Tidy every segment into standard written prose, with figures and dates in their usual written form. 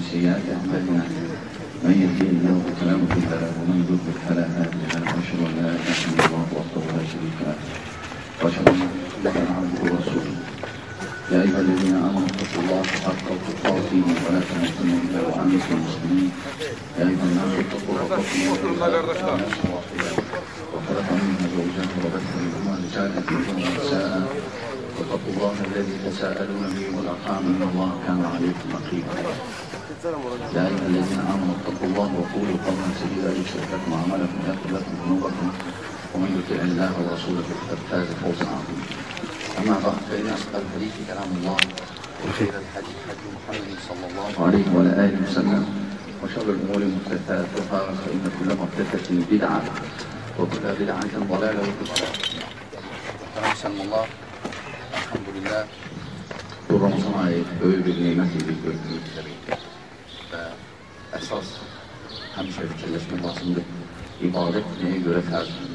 سيئات أعمالنا من يهديه الله فلا مضل له ومن يضلل فلا هادي له وأشهد أن لا إله إلا الله وحده لا شريك له وأشهد أن محمدا عبده ورسوله يا أيها الذين آمنوا اتقوا الله حق تقاته ولا تموتن إلا وأنتم مسلمون يا أيها الناس اتقوا ربكم وخلق منها زوجها وبث منهما رجالا كثيرا ونساء واتقوا الله الذي تساءلون به والأرحام إن الله كان عليكم رقيبا يا أيها الذين آمنوا اتقوا الله وقولوا قولا سديدا يصلح لكم أعمالكم ويغفر لكم ذنوبكم ومن يطع الله ورسوله فقد فاز فوزا عظيما أما بعد فإن أصدق الحديث كلام الله وخير الحديث حديث محمد صلى الله عليه وعلى آله وسلم وشر الأمور محدثاتها فإن كل محدثة بدعة وكل بدعة ضلالة وكل ضلالة. Allah, elhamdülillah, bu Ramazan ayı böyük bir nimet idi, gördüğünüz üzere və əsas həmişə fikirləşmək lazımdır. İbadət nəyə görə fərzdir?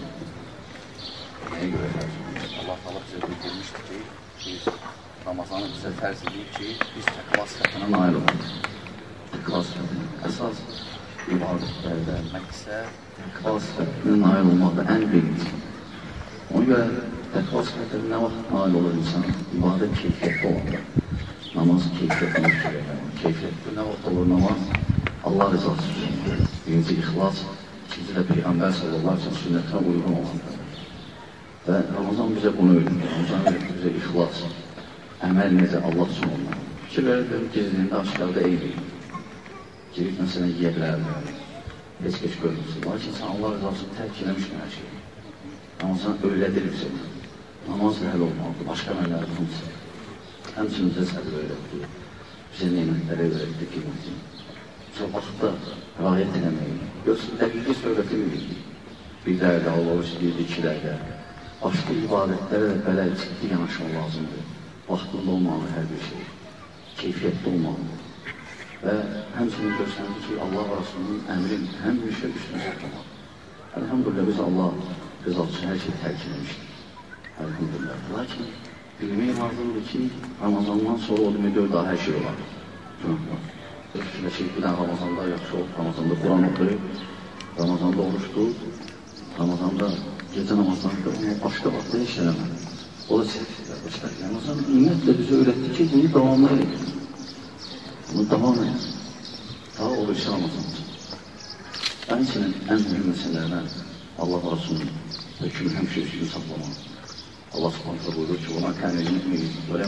Nəyə görə fərzdir? Allah bizə bildirmişdir ki, biz Ramazanı bizə fərz edib ki, biz təqva sifətinə nail olmalıyıq. Təqva sifətinə. Əsas ibadətlərdə məqsəd təqva sifətinə nail olmaqda ən birinci. Ona görə təqva sifətinə nə vaxt nail olur insan? İbadət keyfiyyətli olanda. Namaz keyfiyyətli olur. Keyfiyyətli nə vaxt olur namaz? Allah rızası üçün. Birinci ixlas, ikinci də Peyğəmbər sallallahu aleyhi ve sellem sünnətinə uyğun olandır. Və Ramazan bizə bunu öyrənir. Ramazan bizə ixlas, əməl necə Allah üçün olmalı. Fikir verir, gizliyində aşkarda eyni. Girib məsələn yiyə bilərlər, heç görmürsün. Lakin sən Allah rızası tərk eləmişsin hər şeyi. Ramazan öylədir bizə. Namazla həll olmalıdır, başqa əməllər olmuşsun. Həmçinin bizə səbir öyrətdi, bizə neymətləri öyrətdi, qiymətin. Bizə vaxtda rayət eləməyi, yoxsa dəqiqi söhbəti bilirdik. Bir dərdə, Allah istəyirdi, iki dərdə. Başqa ibadətlərə də belə ciddi yanaşmaq lazımdır. Vaxtında olmalı hər bir şey, keyfiyyətli olmalıdır. Və həmçinin görsəndir ki, Allah və Rasulunun əmrin həmişə üstünə saxlamaq. Elhamdülillah, biz Allah rızası üçün hər şey tərk eləmişdir. Elhamdülillah. Lakin bilmək lazımdır ki, Ramazandan sonra o deməkdir, daha hər şey olar. Fikirləşik, bir dənə Ramazanda yaxşı olub, Ramazanda Quran oxuyub, Ramazanda oruç tutub, Ramazanda gecə namazlarında onu başqa vaxtda heç eləmədi. O da səhvdir, başqa. Ramazan ümumiyyətlə bizə öyrətdi ki, bunu davamlı edin. Bunu davam edin. Daha olursa Ramazandır. Həmçinin ən mühüm məsələlərdən Allah və Rasulunun hökmü həmişə üstünü saxlamaq. Allah subhanətlə buyurur ki, وَمَا كَانَ لِلْمُؤْمِنِ وَلَا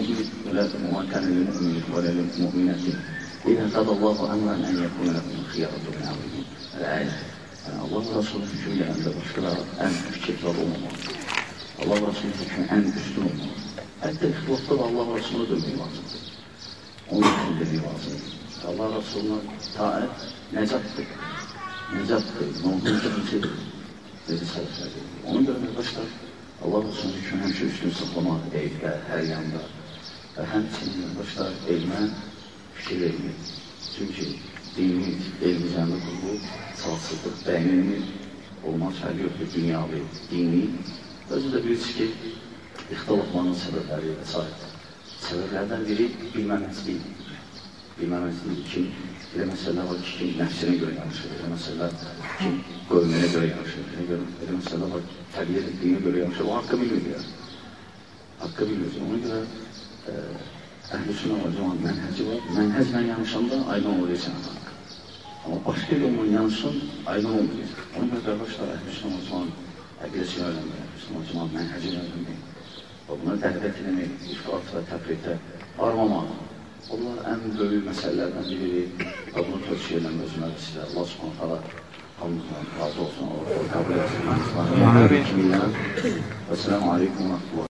لِلْمُؤْمِنَةِ إِذَا قَضَى اللّٰهُ أَمْرًا أَنْ يَكُونَ لَهُمُ الْخِيَرَةُ مِنْ أَمْرِهِمْ. Əl-Əyə. Allah və Rasulunun hükmü gələndə başqaları ən fikirlər olmamalıdır. Allah və Rasulunun hükmü ən üstün olmalıdır. Hətta ixtilafda da Allah və Rasuluna dönmək lazımdır. Onun üçün dediyi lazımdır. Allah və Rasuluna taət nəcatdır. Nəcatdır, mağdurun cəmsidir. Dedi sələfləri. Ona görə arkadaşlar, Allah və Rasulunun hükmü həmişə üstün saxlamaq eyvdə, hər yanda. Və həmçinin arkadaşlar, elmə fikir vermək. Çünki dini, elm üzərində qurulub, salsıdır, bəyinilmir, olmaz fərqi yoxdur, dünyavi, dini. Özü də bilirsiniz ki, ixtilafların səbəbləri və s. Səbəblərdən biri bilməməzlik. Bilməməzlik kim? Elə məsələlər var ki, kim nəfsinə görə yanışır, elə məsələlər kim qövmünə görə yanışır, elə məsələlər var ki, təbiyyət etdiyinə görə yanışır, o haqqı bilmir. Haqqı bilmir. Ona görə əhl-i-sünə və cəmaat mənhəci var. Mənhəclə yanışanda aydın olur esən haqqı. Amma başqa yolla yanışın, aydın olmayacaq. Ona görə qardaşlar, əhl-i-sünə və cəmaat əqidəsi öyrənmək, əhl-i-sünə və cəmaat mənhəci öyrənmək. Bunları dəvət eləmək, ifrat və təfriqdə armamaq. Onlar ən böyük məsələlərdən biridir. Və bunu tövsiyə edən özünə və sizə Allah subhanətələ hamımızdan razı olsun. O qəbul etsin. Və selamu aleykum və rəhmətullah.